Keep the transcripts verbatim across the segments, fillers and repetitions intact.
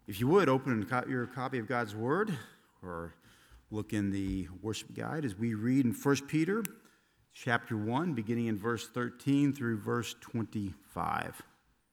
If you would, open your copy of God's Word or look in the worship guide as we read in First Peter chapter one, beginning in verse thirteen through verse twenty-five.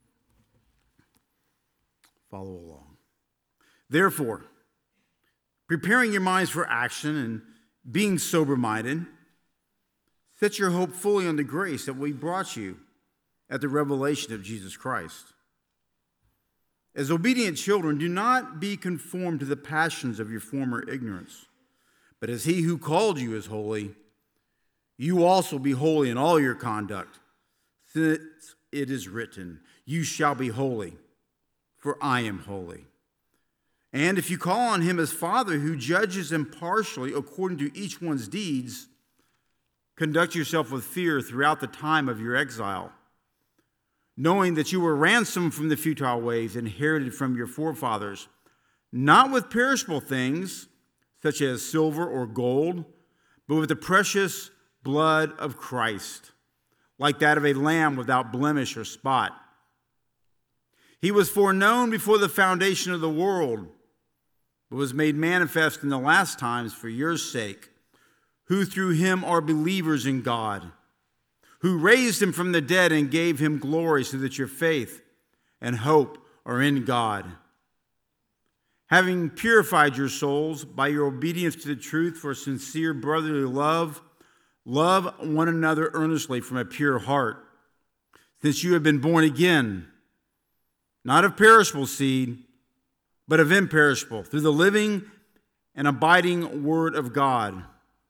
Follow along. Therefore, preparing your minds for action and being sober-minded, set your hope fully on the grace that we brought you at the revelation of Jesus Christ. As obedient children, do not be conformed to the passions of your former ignorance, but as he who called you is holy, you also be holy in all your conduct, since it is written, you shall be holy, for I am holy. And if you call on him as Father who judges impartially according to each one's deeds, conduct yourself with fear throughout the time of your exile, knowing that you were ransomed from the futile ways inherited from your forefathers, not with perishable things such as silver or gold, but with the precious blood of Christ, like that of a lamb without blemish or spot. He was foreknown before the foundation of the world, but was made manifest in the last times for your sake, who through him are believers in God, who raised him from the dead and gave him glory, so that your faith and hope are in God. Having purified your souls by your obedience to the truth for sincere brotherly love, love one another earnestly from a pure heart, since you have been born again, not of perishable seed, but of imperishable, through the living and abiding word of God.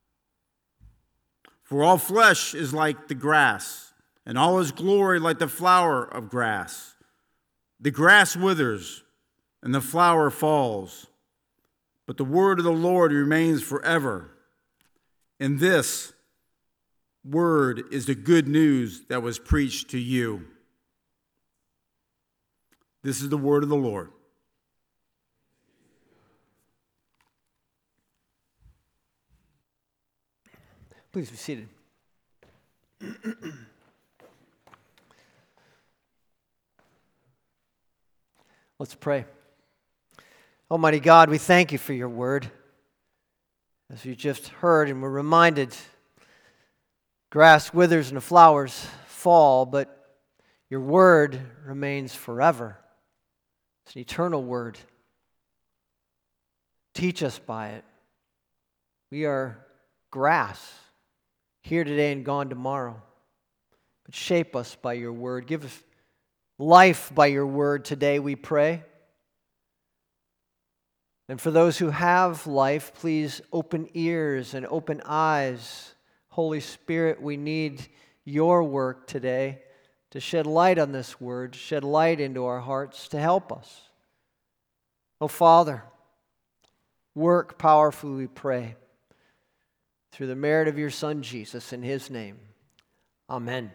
For all flesh is like the grass, and all his glory like the flower of grass. The grass withers, and the flower falls, but the word of the Lord remains forever. And this word is the good news that was preached to you. This is the word of the Lord. Please be seated. Let's pray. Almighty God, we thank you for your word. As you just heard and were reminded, grass withers and the flowers fall, but your word remains forever. It's an eternal word. Teach us by it. We are grass, here today and gone tomorrow. But shape us by your word. Give us life by your word today, we pray. And for those who have life, please open ears and open eyes. Holy Spirit, we need your work today to shed light on this word, shed light into our hearts to help us. Oh, Father, work powerfully, we pray, through the merit of your Son, Jesus, in his name. Amen.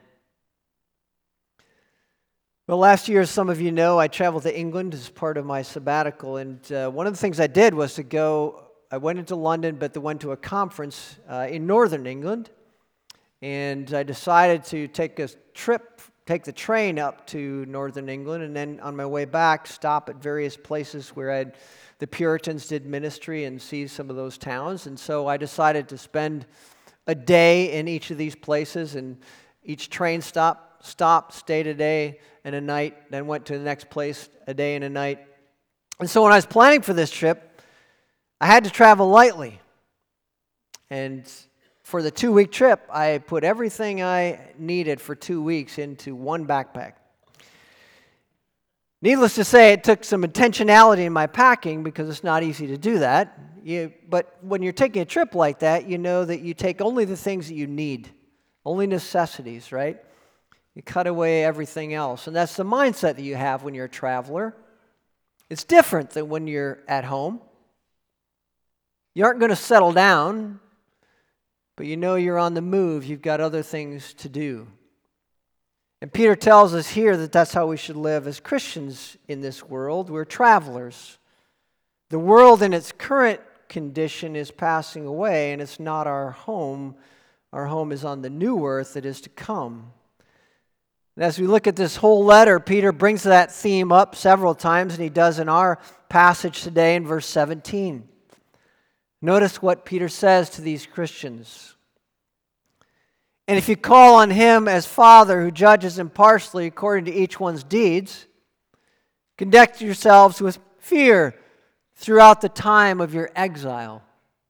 Well, last year, as some of you know, I traveled to England as part of my sabbatical, and uh, one of the things I did was to go, I went into London, but I went to a conference uh, in northern England, and I decided to take a trip, take the train up to northern England, and then on my way back, stop at various places where I'd the Puritans did ministry and see some of those towns. And so I decided to spend a day in each of these places, and each train stop, stopped, stayed a day and a night, then went to the next place a day and a night. And so when I was planning for this trip, I had to travel lightly. And for the two-week trip, I put everything I needed for two weeks into one backpack. Needless to say, it took some intentionality in my packing because it's not easy to do that. You, but when you're taking a trip like that, you know that you take only the things that you need, only necessities, right? You cut away everything else. And that's the mindset that you have when you're a traveler. It's different than when you're at home. You aren't going to settle down, but you know you're on the move. You've got other things to do. And Peter tells us here that that's how we should live as Christians in this world. We're travelers. The world in its current condition is passing away, and it's not our home. Our home is on the new earth that is to come. And as we look at this whole letter, Peter brings that theme up several times, and he does in our passage today in verse seventeen. Notice what Peter says to these Christians. And if you call on him as Father who judges impartially according to each one's deeds, conduct yourselves with fear throughout the time of your exile.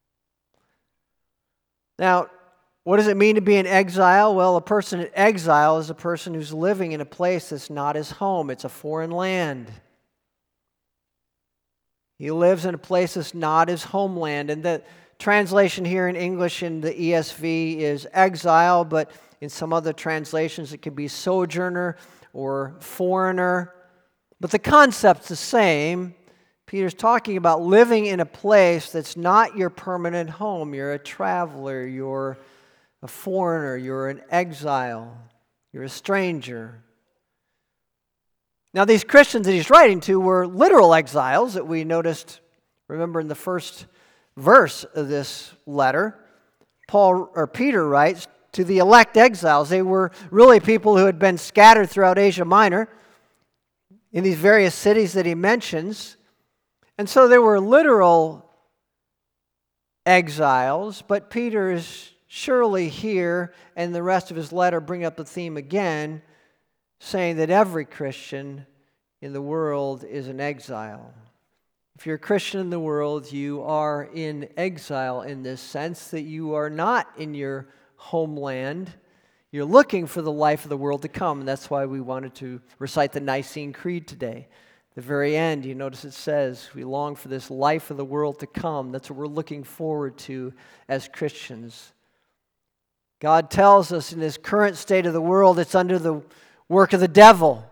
Now, what does it mean to be in exile? Well, a person in exile is a person who's living in a place that's not his home. It's a foreign land. He lives in a place that's not his homeland. And the translation here in English in the E S V is exile, but in some other translations it could be sojourner or foreigner. But the concept's the same. Peter's talking about living in a place that's not your permanent home. You're a traveler, you're a foreigner, you're an exile, you're a stranger. Now, these Christians that he's writing to were literal exiles that we noticed, remember in the first verse of this letter. Paul or Peter writes to the elect exiles. They were really people who had been scattered throughout Asia Minor in these various cities that he mentions. And so there were literal exiles, but Peter is surely here, and the rest of his letter bring up the theme again, saying that every Christian in the world is an exile. If you're a Christian in the world, you are in exile in this sense that you are not in your homeland. You're looking for the life of the world to come, and that's why we wanted to recite the Nicene Creed today. At the very end, you notice it says, we long for this life of the world to come. That's what we're looking forward to as Christians. God tells us in this current state of the world, it's under the work of the devil.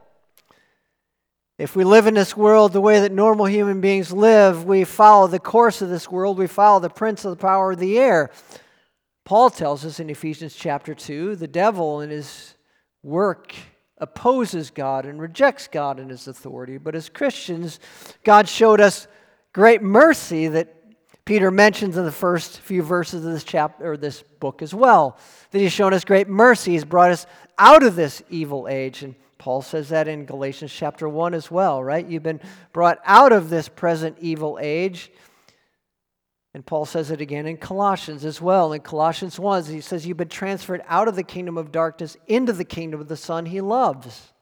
If we live in this world the way that normal human beings live, we follow the course of this world, we follow the prince of the power of the air. Paul tells us in Ephesians chapter two, the devil in his work opposes God and rejects God and his authority. But as Christians, God showed us great mercy that Peter mentions in the first few verses of this chapter or this book as well. That he's shown us great mercy. He's brought us out of this evil age. And Paul says that in Galatians chapter one as well, right? You've been brought out of this present evil age. And Paul says it again in Colossians as well. In Colossians one, he says you've been transferred out of the kingdom of darkness into the kingdom of the Son he loves.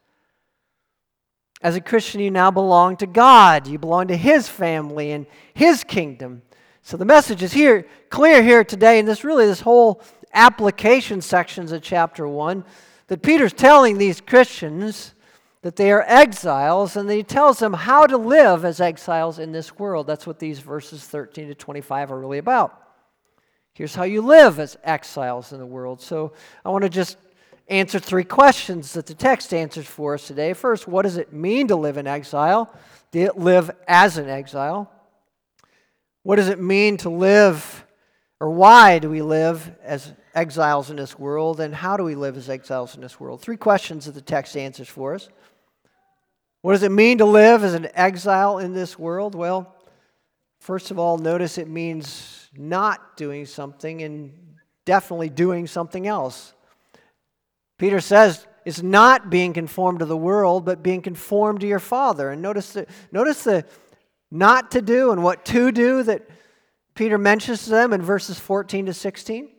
As a Christian, you now belong to God. You belong to his family and his kingdom. So the message is here, clear here today, and this really, this whole application sections of chapter one, that Peter's telling these Christians that they are exiles, and he tells them how to live as exiles in this world. That's what these verses thirteen to twenty-five are really about. Here's how you live as exiles in the world. So I want to just answer three questions that the text answers for us today. First, what does it mean to live in exile? To live as an exile. What does it mean to live, or why do we live as exiles in this world, and how do we live as exiles in this world? Three questions that the text answers for us. What does it mean to live as an exile in this world? Well, first of all, notice it means not doing something and definitely doing something else. Peter says it's not being conformed to the world, but being conformed to your Father. And notice the, notice the not to do and what to do that Peter mentions to them in verses fourteen to sixteen.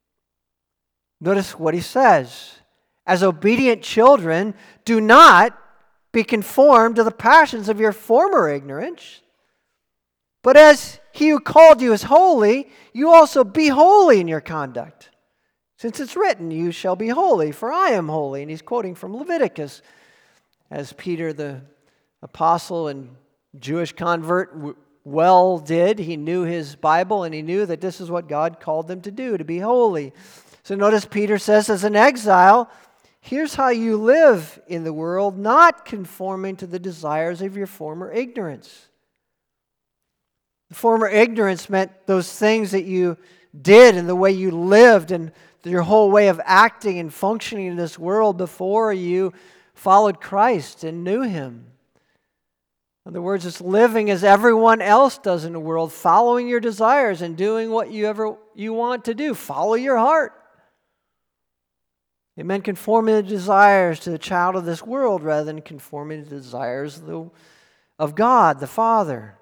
Notice what he says. As obedient children, do not be conformed to the passions of your former ignorance, but as he who called you is holy, you also be holy in your conduct. Since it's written, you shall be holy, for I am holy. And he's quoting from Leviticus. As Peter, the apostle and Jewish convert, well did. He knew his Bible, and he knew that this is what God called them to do, to be holy. So notice Peter says, as an exile, here's how you live in the world, not conforming to the desires of your former ignorance. The former ignorance meant those things that you did and the way you lived and your whole way of acting and functioning in this world before you followed Christ and knew him. In other words, it's living as everyone else does in the world, following your desires and doing what you ever you want to do. Follow your heart. It meant conforming the desires to the child of this world rather than conforming to the desires of, the, of God, the Father.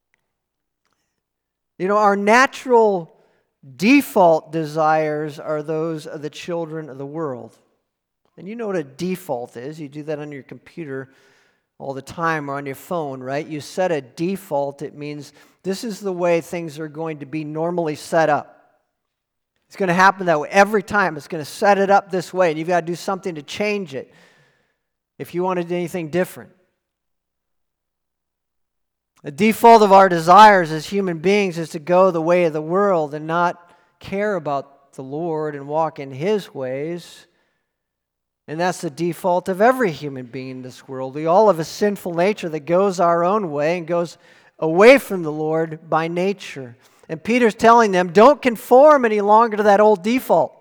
You know, our natural default desires are those of the children of the world. And you know what a default is. You do that on your computer all the time or on your phone, right? You set a default. It means this is the way things are going to be normally set up. It's going to happen that way every time. It's going to set it up this way, and you've got to do something to change it if you wanted anything different. The default of our desires as human beings is to go the way of the world and not care about the Lord and walk in His ways. And that's the default of every human being in this world. We all have a sinful nature that goes our own way and goes away from the Lord by nature. And Peter's telling them, don't conform any longer to that old default.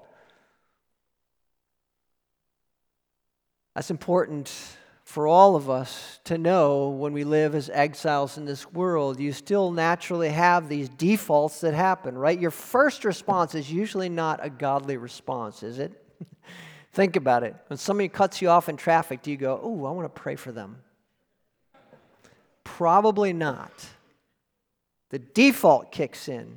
That's important for all of us to know when we live as exiles in this world. You still naturally have these defaults that happen, right? Your first response is usually not a godly response, is it? Think about it. When somebody cuts you off in traffic, do you go, oh, I want to pray for them? Probably not. The default kicks in.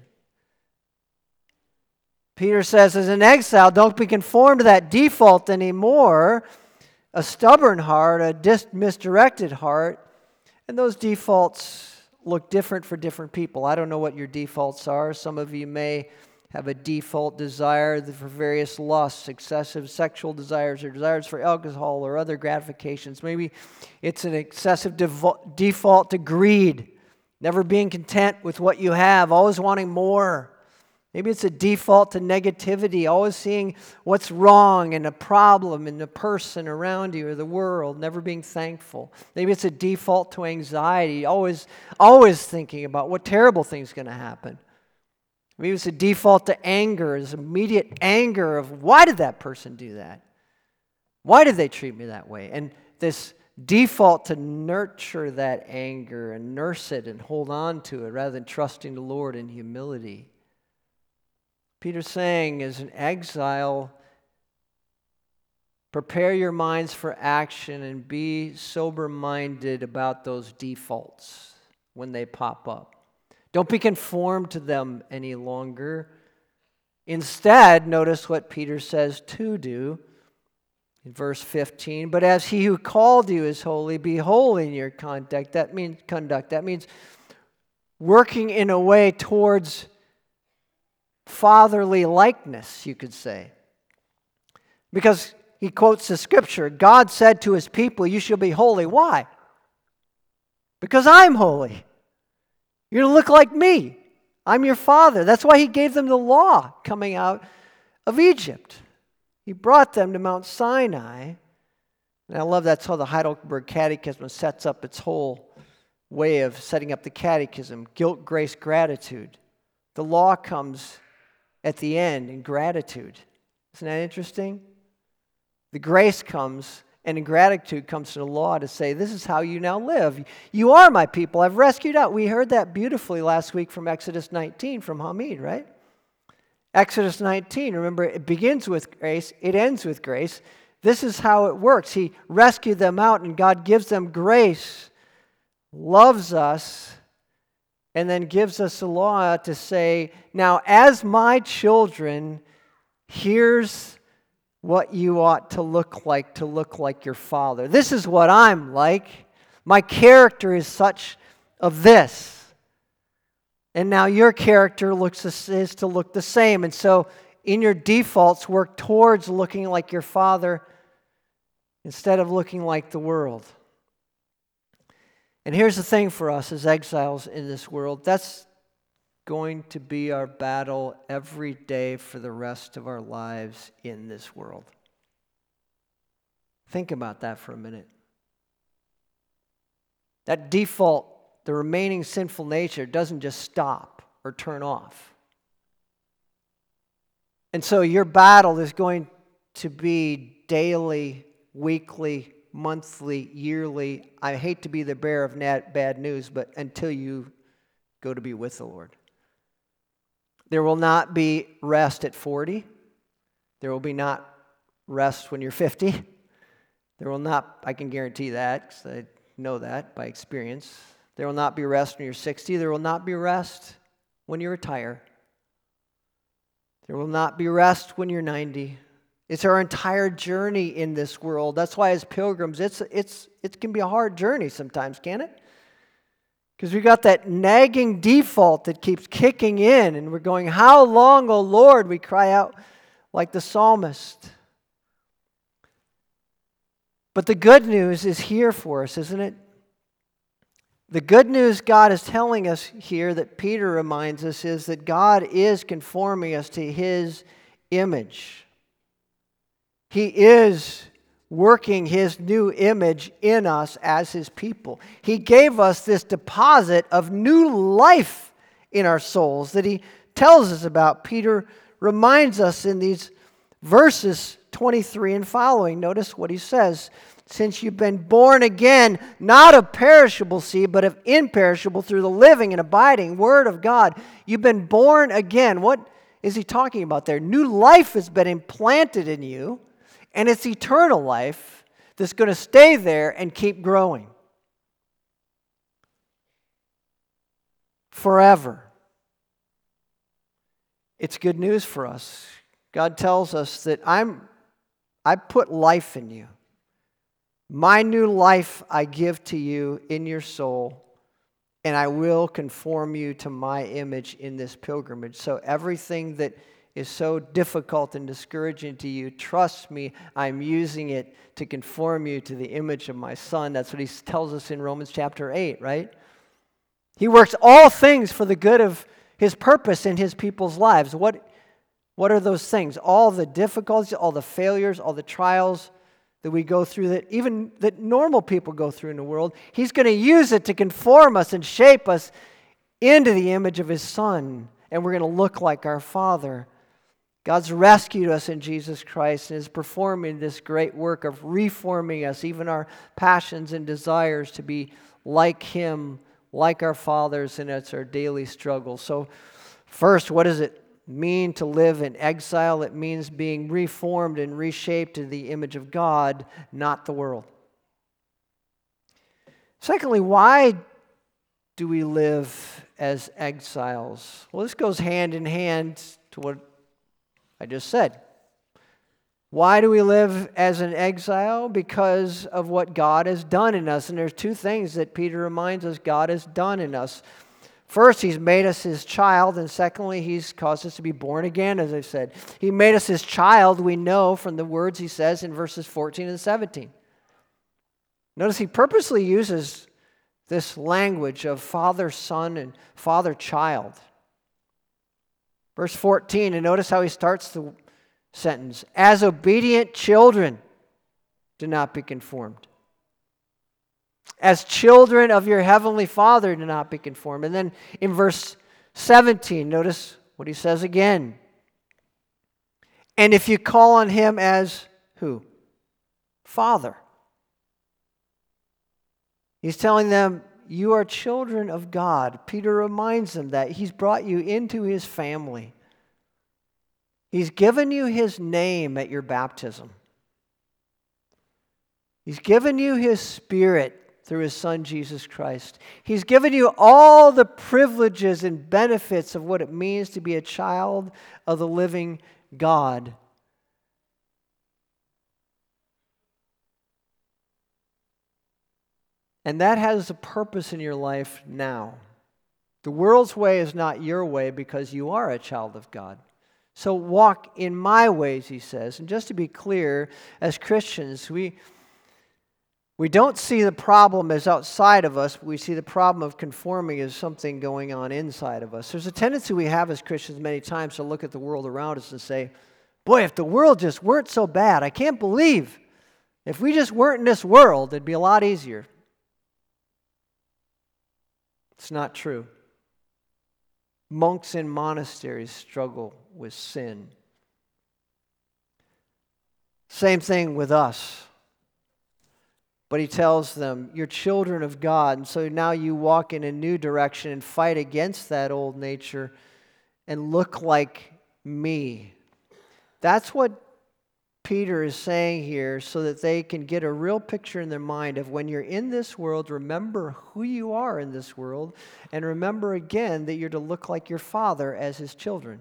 Peter says, as an exile, don't be conformed to that default anymore. A stubborn heart, a dis- misdirected heart, and those defaults look different for different people. I don't know what your defaults are. Some of you may have a default desire for various lusts, excessive sexual desires, or desires for alcohol or other gratifications. Maybe it's an excessive devo- default to greed, never being content with what you have, always wanting more. Maybe it's a default to negativity, always seeing what's wrong and a problem in the person around you or the world, never being thankful. Maybe it's a default to anxiety, always, always thinking about what terrible thing's going to happen. Maybe it's a default to anger, is immediate anger of why did that person do that? Why did they treat me that way? And this default to nurture that anger and nurse it and hold on to it rather than trusting the Lord in humility. Peter's saying, as an exile, prepare your minds for action and be sober-minded about those defaults when they pop up. Don't be conformed to them any longer. Instead, notice what Peter says to do in verse fifteen. But as he who called you is holy, be holy in your conduct. That means conduct. That means working in a way towards fatherly likeness, you could say. Because he quotes the scripture, God said to his people, you shall be holy. Why? Because I'm holy. You're going to look like me. I'm your father. That's why he gave them the law coming out of Egypt. He brought them to Mount Sinai. And I love that's how the Heidelberg Catechism sets up its whole way of setting up the catechism. Guilt, grace, gratitude. The law comes at the end in gratitude. Isn't that interesting? The grace comes, and in gratitude comes to the law to say, this is how you now live. You are my people. I've rescued out. We heard that beautifully last week from Exodus nineteen from Hamid, right? Exodus nineteen, remember, it begins with grace. It ends with grace. This is how it works. He rescued them out, and God gives them grace, loves us, and then gives us a law to say, now, as my children, here's what you ought to look like, to look like your father. This is what I'm like. My character is such of this. And now your character looks is to look the same. And so, in your defaults, work towards looking like your father instead of looking like the world. And here's the thing for us as exiles in this world. That's going to be our battle every day for the rest of our lives in this world. Think about that for a minute. That default, the remaining sinful nature, doesn't just stop or turn off. And so your battle is going to be daily, weekly, monthly, yearly. I hate to be the bearer of bad news, but until you go to be with the Lord. There will not be rest at forty. There will be not rest when you're fifty. There will not, I can guarantee that, because I know that by experience. There will not be rest when you're sixty. There will not be rest when you retire. There will not be rest when you're ninety. It's our entire journey in this world. That's why as pilgrims, it's it's it can be a hard journey sometimes, can't it? Because we got that nagging default that keeps kicking in, and we're going, "How long, O Lord?" We cry out like the psalmist. But the good news is here for us, isn't it? The good news God is telling us here, that Peter reminds us, is that God is conforming us to His image. He is working His new image in us as His people. He gave us this deposit of new life in our souls that He tells us about. Peter reminds us in these verses twenty-three and following. Notice what he says. Since you've been born again, not of perishable seed, but of imperishable, through the living and abiding Word of God. You've been born again. What is he talking about there? New life has been implanted in you, and it's eternal life that's going to stay there and keep growing forever. It's good news for us. God tells us that I'm, I put life in you. My new life I give to you in your soul, and I will conform you to my image in this pilgrimage. So everything that is so difficult and discouraging to you, trust me, I'm using it to conform you to the image of my Son. That's what he tells us in Romans chapter eight, right? He works all things for the good of his purpose in his people's lives. What, what are those things? All the difficulties, all the failures, all the trials that we go through, that even that normal people go through in the world, he's going to use it to conform us and shape us into the image of his Son, and we're going to look like our Father. God's rescued us in Jesus Christ and is performing this great work of reforming us, even our passions and desires, to be like him, like our fathers, and it's our daily struggle. So first, what does it mean to live in exile? It means being reformed and reshaped to the image of God, not the world. Secondly, why do we live as exiles? Well, this goes hand in hand to what I just said. Why do we live as an exile? Because of what God has done in us. And there's two things that Peter reminds us God has done in us. First, he's made us his child, and secondly, he's caused us to be born again, as I said. He made us his child, we know from the words he says in verses fourteen and seventeen. Notice he purposely uses this language of father, son, and father, child. Verse fourteen, and notice how he starts the sentence. As obedient children, do not be conformed. As children of your heavenly Father, do not be conformed. And then in verse seventeen, notice what he says again. And if you call on him as who? Father. He's telling them, you are children of God. Peter reminds them that he's brought you into his family. He's given you his name at your baptism. He's given you his Spirit through his Son, Jesus Christ. He's given you all the privileges and benefits of what it means to be a child of the living God. And that has a purpose in your life now. The world's way is not your way because you are a child of God. So walk in my ways, he says. And just to be clear, as Christians, we... We don't see the problem as outside of us, but we see the problem of conforming as something going on inside of us. There's a tendency we have as Christians many times to look at the world around us and say, boy, if the world just weren't so bad, I can't believe if we just weren't in this world, it'd be a lot easier. It's not true. Monks in monasteries struggle with sin. Same thing with us. But he tells them, you're children of God, and so now you walk in a new direction and fight against that old nature and look like me. That's what Peter is saying here so that they can get a real picture in their mind of when you're in this world, remember who you are in this world, and remember again that you're to look like your Father as His children.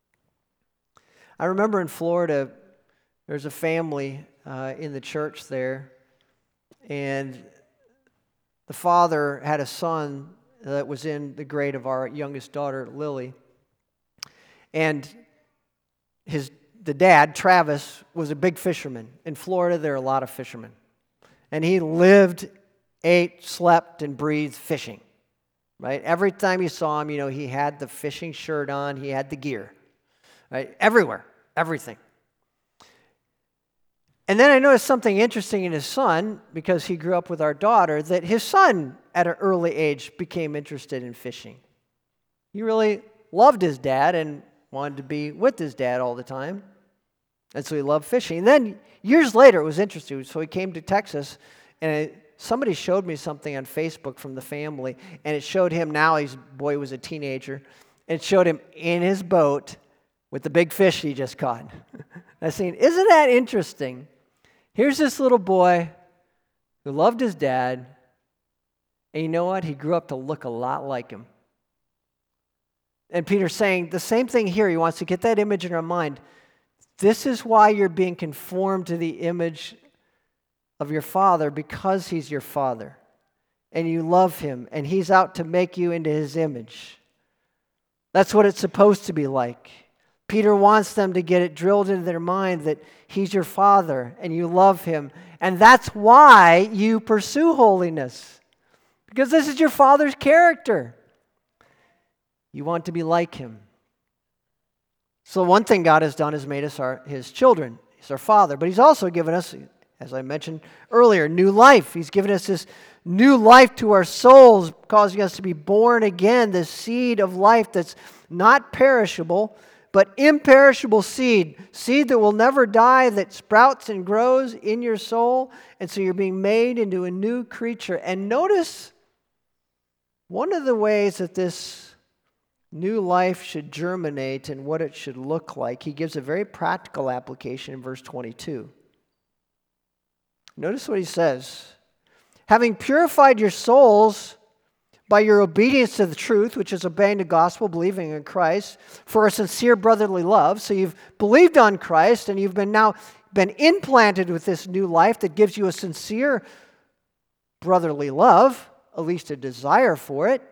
I remember in Florida, there's a family uh, in the church there, and the father had a son that was in the grade of our youngest daughter, Lily, and his the dad, Travis, was a big fisherman. In Florida, there are a lot of fishermen. And he lived, ate, slept, and breathed fishing. Right? Every time you saw him, you know, he had the fishing shirt on, he had the gear. Right? Everywhere. Everything. And then I noticed something interesting in his son, because he grew up with our daughter, that his son, at an early age, became interested in fishing. He really loved his dad and wanted to be with his dad all the time. And so he loved fishing. And then years later, it was interesting. So he came to Texas, and it, somebody showed me something on Facebook from the family, and it showed him now, his boy was a teenager, and it showed him in his boat with the big fish he just caught. I was saying, isn't that interesting? Here's this little boy who loved his dad, and you know what? He grew up to look a lot like him. And Peter's saying the same thing here. He wants to get that image in our mind. This is why you're being conformed to the image of your Father, because He's your Father. And you love Him, and He's out to make you into His image. That's what it's supposed to be like. Peter wants them to get it drilled into their mind that He's your Father, and you love Him. And that's why you pursue holiness. Because this is your Father's character. You want to be like Him. So one thing God has done is made us our, His children. He's our Father. But He's also given us, as I mentioned earlier, new life. He's given us this new life to our souls, causing us to be born again, this seed of life that's not perishable, but imperishable seed. Seed that will never die, that sprouts and grows in your soul. And so you're being made into a new creature. And notice one of the ways that this new life should germinate and what it should look like. He gives a very practical application in verse twenty-two. Notice what he says. Having purified your souls by your obedience to the truth, which is obeying the gospel, believing in Christ, for a sincere brotherly love. So you've believed on Christ, and you've been now been implanted with this new life that gives you a sincere brotherly love, at least a desire for it.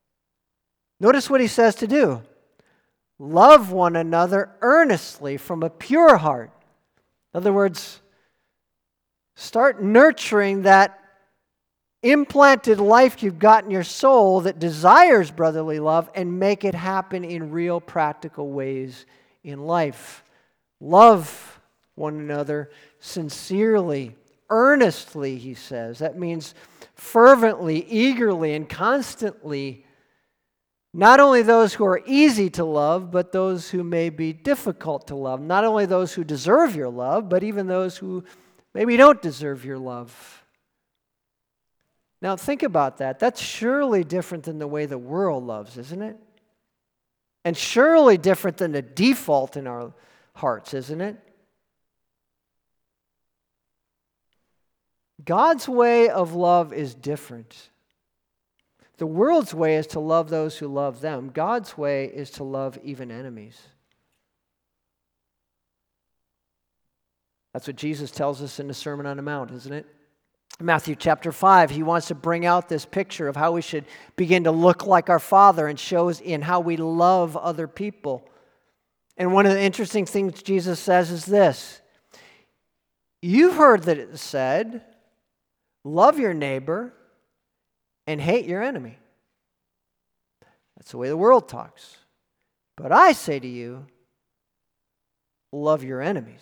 Notice what he says to do. Love one another earnestly from a pure heart. In other words, start nurturing that implanted life you've got in your soul that desires brotherly love, and make it happen in real practical ways in life. Love one another sincerely, earnestly, he says. That means fervently, eagerly, and constantly. Not only those who are easy to love, but those who may be difficult to love. Not only those who deserve your love, but even those who maybe don't deserve your love. Now think about that. That's surely different than the way the world loves, isn't it? And surely different than the default in our hearts, isn't it? God's way of love is different. The world's way is to love those who love them. God's way is to love even enemies. That's what Jesus tells us in the Sermon on the Mount, isn't it? Matthew chapter five, he wants to bring out this picture of how we should begin to look like our Father, and shows in how we love other people. And one of the interesting things Jesus says is this. You've heard that it said, love your neighbor and hate your enemy. That's the way the world talks. But I say to you, love your enemies.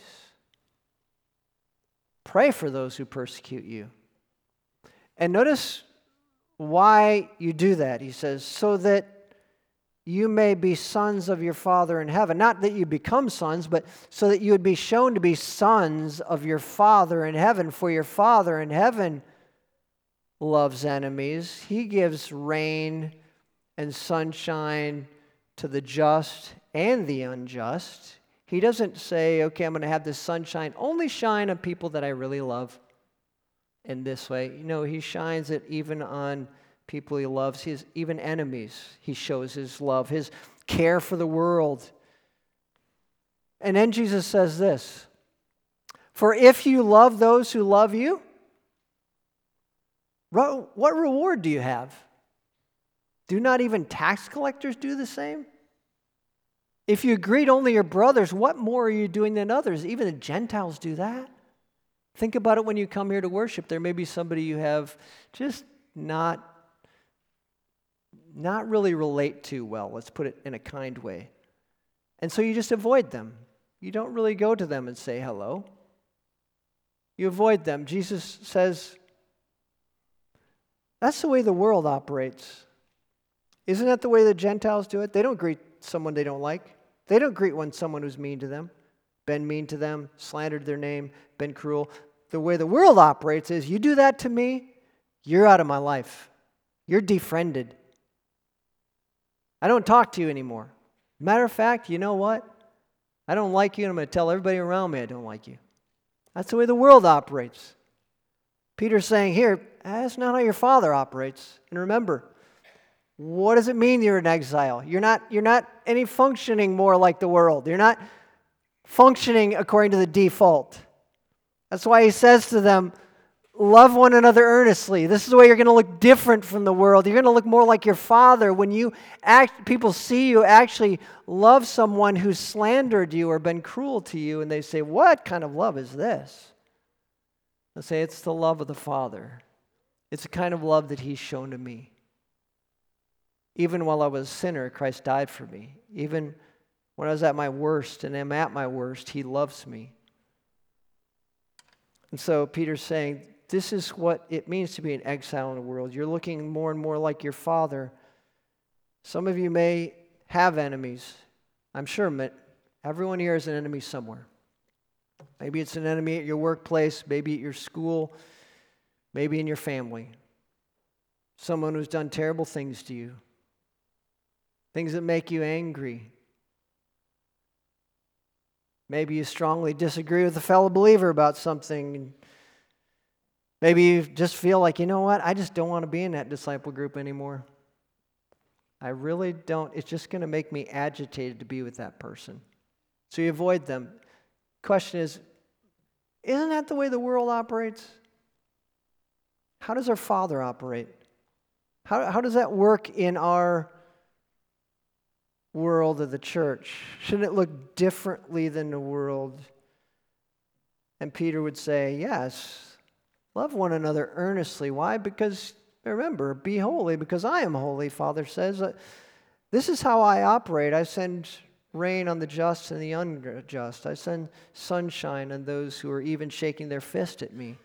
Pray for those who persecute you. And notice why you do that. He says, so that you may be sons of your Father in heaven. Not that you become sons, but so that you would be shown to be sons of your Father in heaven. For your Father in heaven loves enemies. He gives rain and sunshine to the just and the unjust. He doesn't say, okay, I'm going to have this sunshine only shine on people that I really love in this way. You know, he shines it even on people he loves, his even enemies. He shows his love, his care for the world. And then Jesus says this, for if you love those who love you, what reward do you have? Do not even tax collectors do the same? If you greet only your brothers, what more are you doing than others? Even the Gentiles do that. Think about it when you come here to worship. There may be somebody you have just not, not really relate to well. Let's put it in a kind way. And so you just avoid them. You don't really go to them and say hello. You avoid them. Jesus says, that's the way the world operates. Isn't that the way the Gentiles do it? They don't greet someone they don't like. They don't greet when someone who's mean to them, been mean to them, slandered their name, been cruel. The way the world operates is, you do that to me, you're out of my life. You're defriended. I don't talk to you anymore. Matter of fact, you know what? I don't like you, and I'm going to tell everybody around me I don't like you. That's the way the world operates. Peter's saying here, that's not how your Father operates. And remember, what does it mean you're an exile? You're not, you're not any functioning more like the world. You're not functioning according to the default. That's why he says to them, love one another earnestly. This is the way you're going to look different from the world. You're going to look more like your Father when you act, people see you actually love someone who slandered you or been cruel to you, and they say, what kind of love is this? They'll say, it's the love of the Father. It's the kind of love that He's shown to me. Even while I was a sinner, Christ died for me. Even when I was at my worst and am at my worst, He loves me. And so Peter's saying, this is what it means to be an exile in the world. You're looking more and more like your Father. Some of you may have enemies. I'm sure everyone here is an enemy somewhere. Maybe it's an enemy at your workplace, maybe at your school, maybe in your family. Someone who's done terrible things to you. Things that make you angry. Maybe you strongly disagree with a fellow believer about something. Maybe you just feel like, you know what, I just don't want to be in that disciple group anymore. I really don't. It's just going to make me agitated to be with that person. So you avoid them. Question is, isn't that the way the world operates? How does our Father operate? How, how does that work in our world of the church? Shouldn't it look differently than the world? And Peter would say, yes, love one another earnestly. Why? Because, remember, be holy because I am holy, Father says. This is how I operate. I send rain on the just and the unjust. I send sunshine on those who are even shaking their fist at me.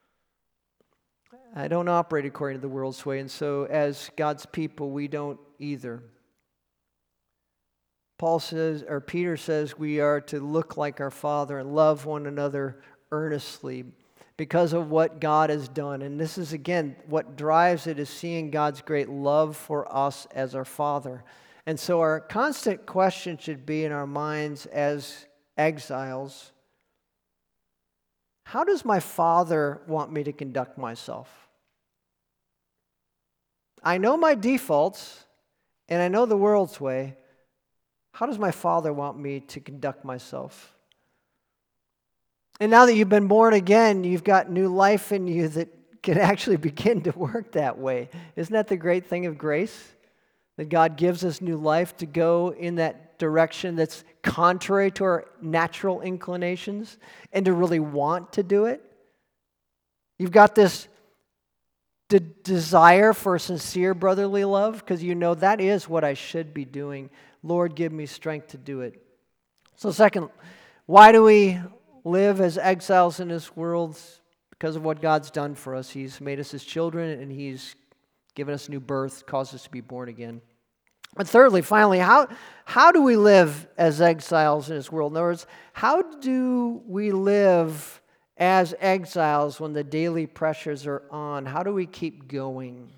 I don't operate according to the world's way, and so as God's people, we don't either. Paul says, or Peter says, we are to look like our Father and love one another earnestly because of what God has done. And this is, again, what drives it is seeing God's great love for us as our Father. And so our constant question should be in our minds as exiles, how does my Father want me to conduct myself? I know my defaults, and I know the world's way. How does my Father want me to conduct myself? And now that you've been born again, you've got new life in you that can actually begin to work that way. Isn't that the great thing of grace? That God gives us new life to go in that direction that's contrary to our natural inclinations and to really want to do it. You've got this de- desire for sincere brotherly love because you know that is what I should be doing. Lord, give me strength to do it. So second, why do we live as exiles in this world? Because of what God's done for us. He's made us His children, and He's given us new birth, caused us to be born again. But thirdly, finally, how, how do we live as exiles in this world? In other words, how do we live as exiles when the daily pressures are on? How do we keep going?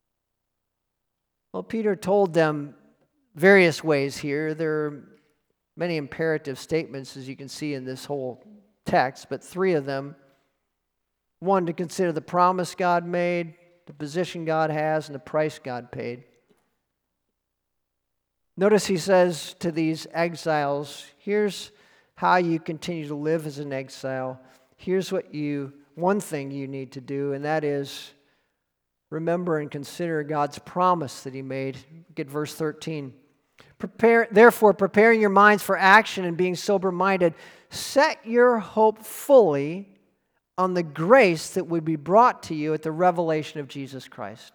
Well, Peter told them various ways here. There are many imperative statements, as you can see in this whole text, but three of them. One, to consider the promise God made, the position God has, and the price God paid. Notice he says to these exiles, here's how you continue to live as an exile. Here's what you, one thing you need to do, and that is remember and consider God's promise that he made. Look at verse thirteen. Prepare, therefore, preparing your minds for action and being sober-minded, set your hope fully on the grace that would be brought to you at the revelation of Jesus Christ.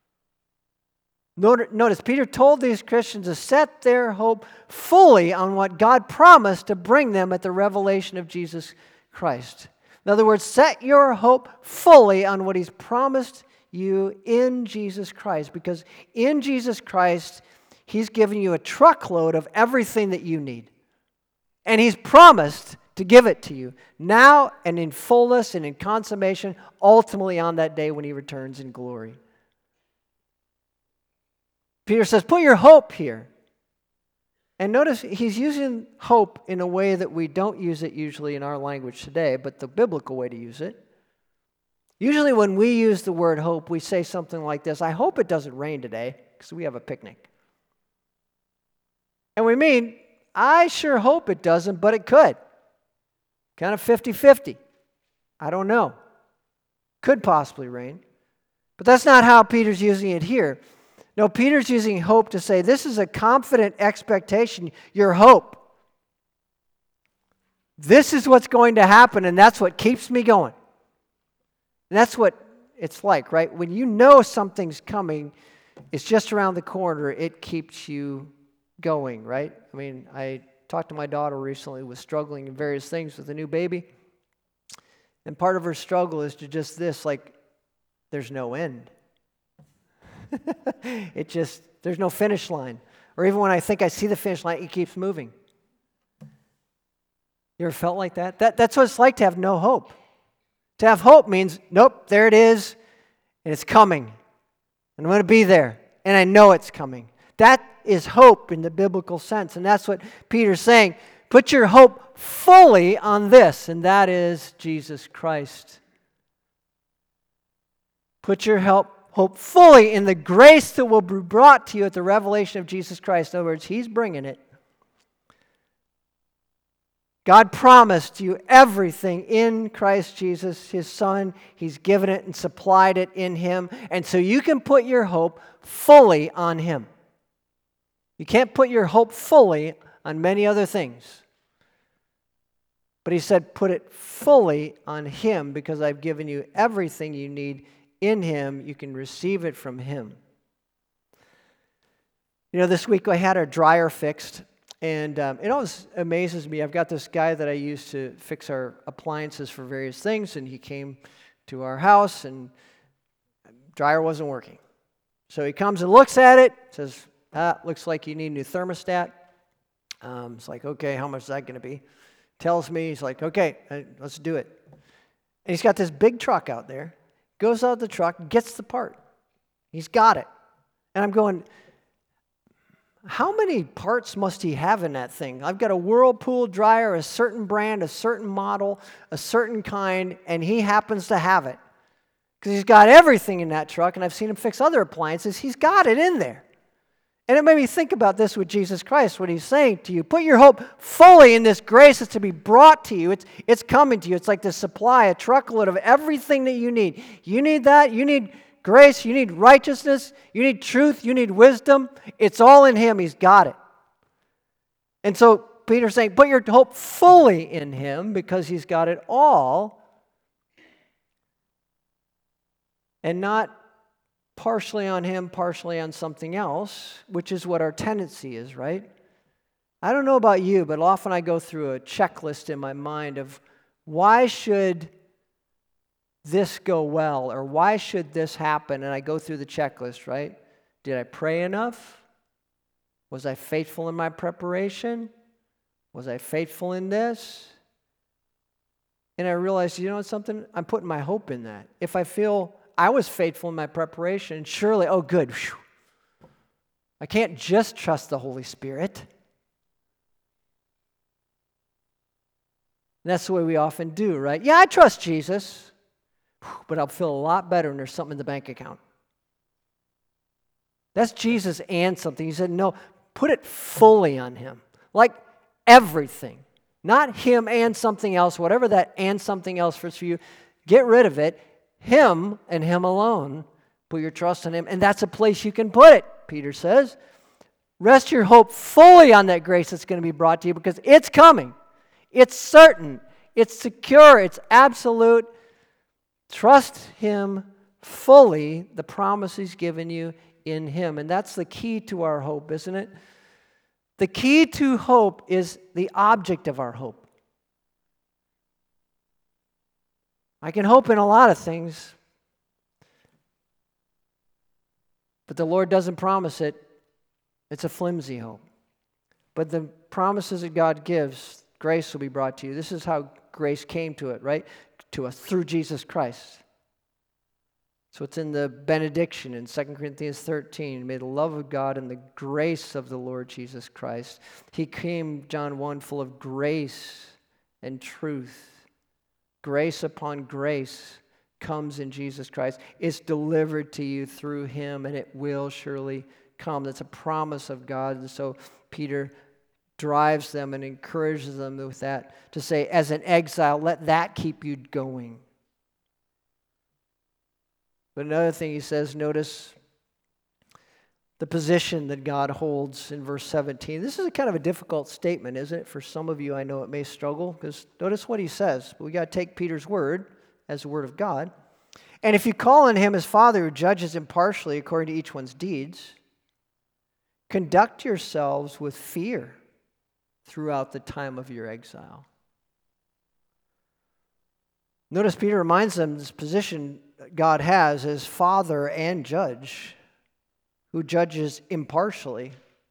Notice, Peter told these Christians to set their hope fully on what God promised to bring them at the revelation of Jesus Christ. In other words, set your hope fully on what he's promised you in Jesus Christ, because in Jesus Christ, he's given you a truckload of everything that you need. And he's promised to give it to you now and in fullness and in consummation, ultimately on that day when he returns in glory. Peter says, put your hope here. And notice he's using hope in a way that we don't use it usually in our language today, but the biblical way to use it. Usually when we use the word hope, we say something like this: I hope it doesn't rain today because we have a picnic. And we mean, I sure hope it doesn't, but it could. Kind of fifty-fifty. I don't know. Could possibly rain. But that's not how Peter's using it here. No, Peter's using hope to say this is a confident expectation, your hope. This is what's going to happen, and that's what keeps me going. And that's what it's like, right? When you know something's coming, it's just around the corner, it keeps you going, right? I mean, I talked to my daughter recently who was struggling in various things with a new baby. And part of her struggle is to just this, like, there's no end. It just, there's no finish line. Or even when I think I see the finish line, it keeps moving. You ever felt like that? that? That's what it's like to have no hope. To have hope means, nope, there it is, and it's coming. And I'm going to be there, and I know it's coming. That is hope in the biblical sense, and that's what Peter's saying. Put your hope fully on this, and that is Jesus Christ. Put your help, hope fully in the grace that will be brought to you at the revelation of Jesus Christ. In other words, he's bringing it. God promised you everything in Christ Jesus, his Son. He's given it and supplied it in him. And so you can put your hope fully on him. You can't put your hope fully on many other things. But he said, put it fully on him because I've given you everything you need in him. You can receive it from him. You know, this week I had our dryer fixed. And um, it always amazes me. I've got this guy that I use to fix our appliances for various things, and he came to our house, and the dryer wasn't working. So he comes and looks at it, says, ah, looks like you need a new thermostat. Um, it's like, okay, how much is that going to be? Tells me, he's like, okay, let's do it. And he's got this big truck out there, goes out the truck, gets the part. He's got it. And I'm going, how many parts must he have in that thing? I've got a Whirlpool dryer, a certain brand, a certain model, a certain kind, and he happens to have it. Because he's got everything in that truck, and I've seen him fix other appliances. He's got it in there. And it made me think about this with Jesus Christ, what he's saying to you. Put your hope fully in this grace that's to be brought to you. It's, it's coming to you. It's like the supply, a truckload of everything that you need. You need that. You need grace, you need righteousness, you need truth, you need wisdom. It's all in him. He's got it. And so Peter's saying, put your hope fully in him because he's got it all. And not partially on him, partially on something else, which is what our tendency is, right? I don't know about you, but often I go through a checklist in my mind of why should this go well, or why should this happen? And I go through the checklist, right? Did I pray enough? Was I faithful in my preparation? Was I faithful in this? And I realized, you know something? I'm putting my hope in that. If I feel I was faithful in my preparation, surely, oh good, whew, I can't just trust the Holy Spirit. And that's the way we often do, right? Yeah, I trust Jesus, but I'll feel a lot better when there's something in the bank account. That's Jesus and something. He said, no, put it fully on him. Like everything. Not him and something else, whatever that and something else is for you. Get rid of it. Him and him alone. Put your trust in him. And that's a place you can put it, Peter says. Rest your hope fully on that grace that's going to be brought to you because it's coming. It's certain. It's secure. It's absolute. Trust him fully, the promise he's given you in him. And that's the key to our hope, isn't it? The key to hope is the object of our hope. I can hope in a lot of things, but the Lord doesn't promise it. It's a flimsy hope. But the promises that God gives, grace will be brought to you. This is how grace came to it, right? To us through Jesus Christ. So it's in the benediction in Second Corinthians thirteen. May the love of God and the grace of the Lord Jesus Christ. He came, John one, full of grace and truth. Grace upon grace comes in Jesus Christ. It's delivered to you through him, and it will surely come. That's a promise of God. And so Peter drives them and encourages them with that to say, as an exile, let that keep you going. But another thing he says, notice the position that God holds in verse seventeen. This is a kind of a difficult statement, isn't it? For some of you, I know it may struggle, because notice what he says. We got to take Peter's word as the word of God. And if you call on him as Father who judges impartially according to each one's deeds, conduct yourselves with fear throughout the time of your exile. Notice Peter reminds them this position God has as Father and Judge, who judges impartially.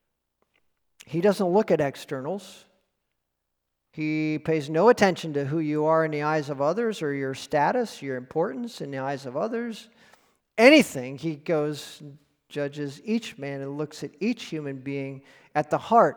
He doesn't look at externals. He pays no attention to who you are in the eyes of others or your status, your importance in the eyes of others. Anything. He goes and judges each man and looks at each human being at the heart.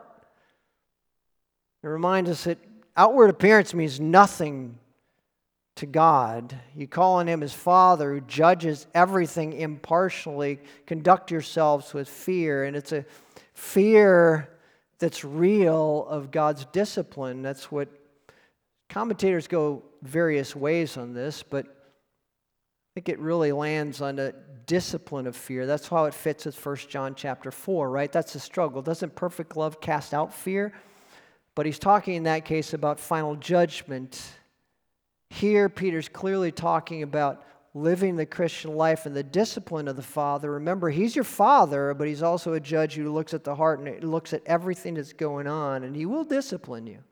It reminds us that outward appearance means nothing to God. You call on him as Father who judges everything impartially. Conduct yourselves with fear. And it's a fear that's real of God's discipline. That's what commentators go various ways on this, but I think it really lands on the discipline of fear. That's how it fits with First John chapter four, right? That's the struggle. Doesn't perfect love cast out fear? But he's talking in that case about final judgment. Here, Peter's clearly talking about living the Christian life and the discipline of the Father. Remember, he's your Father, but he's also a judge who looks at the heart and looks at everything that's going on, and he will discipline you.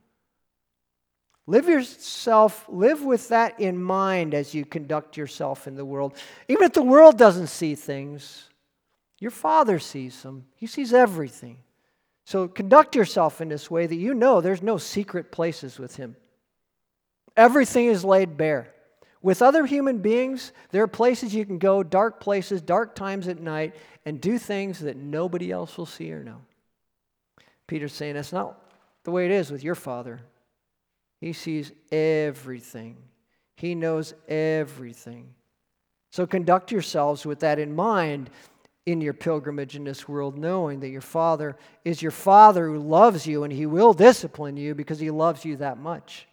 Live yourself, live with that in mind as you conduct yourself in the world. Even if the world doesn't see things, your Father sees them. He sees everything. So conduct yourself in this way that you know there's no secret places with him. Everything is laid bare. With other human beings, there are places you can go, dark places, dark times at night, and do things that nobody else will see or know. Peter's saying that's not the way it is with your Father. He sees everything. He knows everything. So conduct yourselves with that in mind in your pilgrimage in this world, knowing that your Father is your Father who loves you, and he will discipline you because he loves you that much.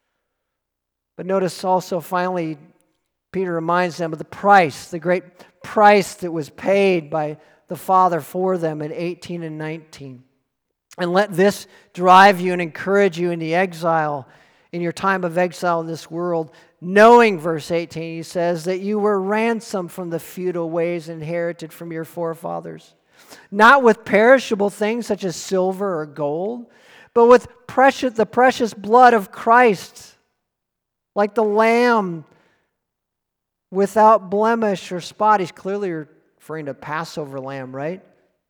But notice also, finally, Peter reminds them of the price, the great price that was paid by the Father for them in eighteen and nineteen. And let this drive you and encourage you in the exile, in your time of exile in this world, knowing, verse eighteen, he says, that you were ransomed from the futile ways inherited from your forefathers, not with perishable things such as silver or gold, but with precious, the precious blood of Christ, like the lamb without blemish or spot. He's clearly referring to Passover lamb, right?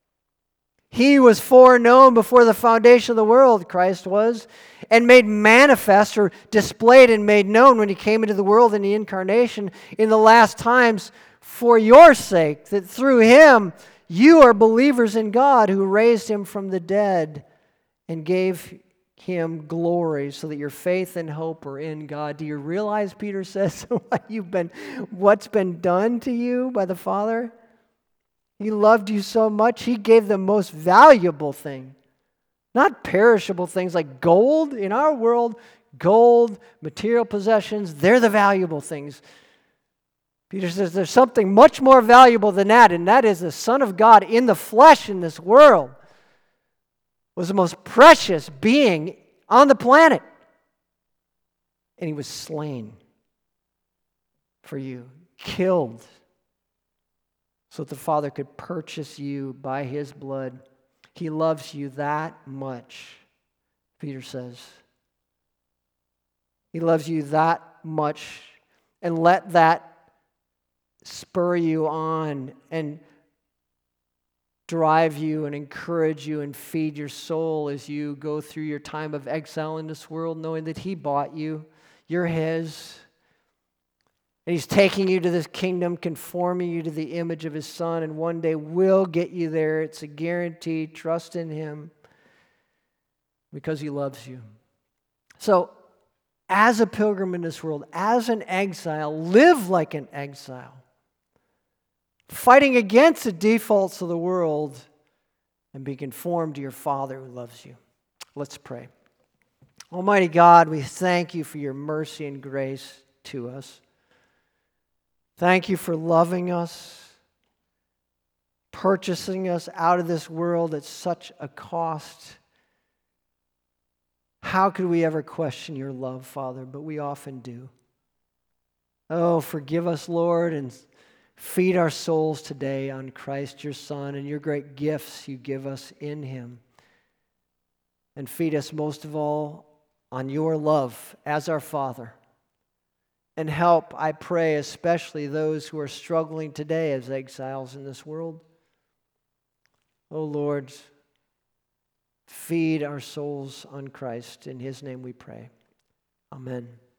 He was foreknown before the foundation of the world, Christ was, and made manifest or displayed and made known when he came into the world in the incarnation in the last times for your sake, that through him you are believers in God, who raised him from the dead and gave Him glory so that your faith and hope are in God. Do you realize, Peter says, what you've been, what's been done to you by the Father? He loved you so much, He gave the most valuable thing. Not perishable things like gold. In our world, gold, material possessions, they're the valuable things. Peter says there's something much more valuable than that, and that is the Son of God in the flesh in this world was the most precious being on the planet. And He was slain for you, killed, so that the Father could purchase you by His blood. He loves you that much, Peter says. He loves you that much. And let that spur you on and drive you and encourage you and feed your soul as you go through your time of exile in this world, knowing that He bought you. You're His. And He's taking you to this kingdom, conforming you to the image of His Son, and one day will get you there. It's a guarantee. Trust in Him because He loves you. So, as a pilgrim in this world, as an exile, live like an exile, fighting against the defaults of the world, and be conformed to your Father who loves you. Let's pray. Almighty God, we thank You for Your mercy and grace to us. Thank You for loving us, purchasing us out of this world at such a cost. How could we ever question Your love, Father? But we often do. Oh, forgive us, Lord, and feed our souls today on Christ, Your Son, and Your great gifts You give us in Him. And feed us most of all on Your love as our Father. And help, I pray, especially those who are struggling today as exiles in this world. Oh Lord, feed our souls on Christ. In His name we pray. Amen.